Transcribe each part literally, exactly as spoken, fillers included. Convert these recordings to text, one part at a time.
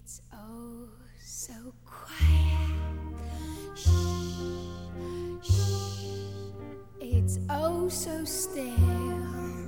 It's oh so quiet. Shh, shh. It's oh so still.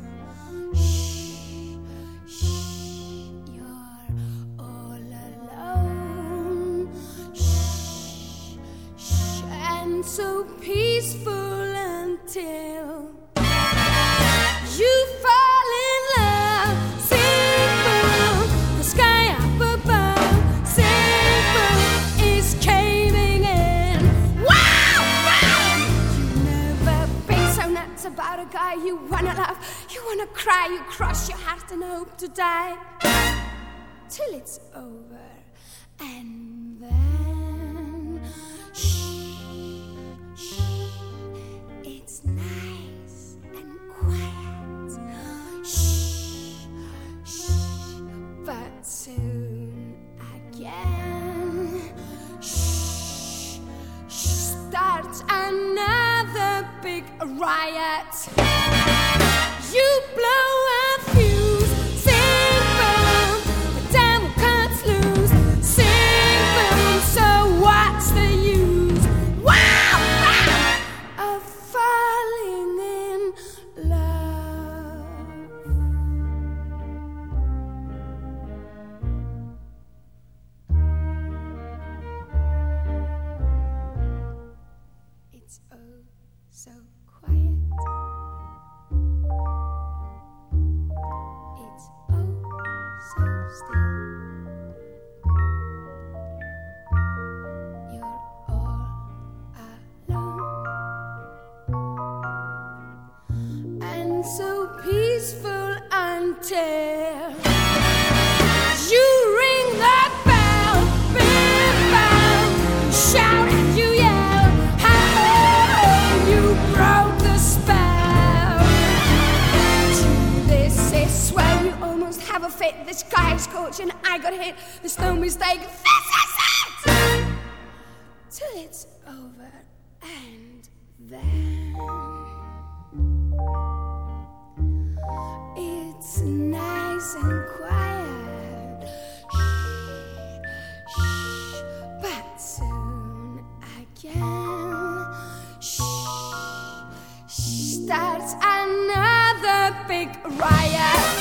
Shh, shh. You're all alone. Shh, shh. And so peaceful until you fall in love. Sing boom, the sky up above. Sing boom, is caving in. Wow, wow. You've never been so nuts about a guy you wanna love. You wanna cry, you cross your heart and hope to die till it's over. And then shh, shh. It's nice and quiet. Shh, shh. But soon again, shh, shh. Starts another big riot. You blow a fuse. Sing boom, the devil cuts loose. Sing boom, so what's the use? Wow, wow, of falling in love. It's oh so quiet. It's oh so still. You're all alone. And so peaceful until you ring that bell. Big bell. You shout and you yell. How you broke the spell. This is where you almost have a fit. This guy is scorching, I got hit. There's no mistake. This is it. Till it's over. And then it's nice and quiet. Shh, shh. But soon again, shh, shh. Starts another big riot.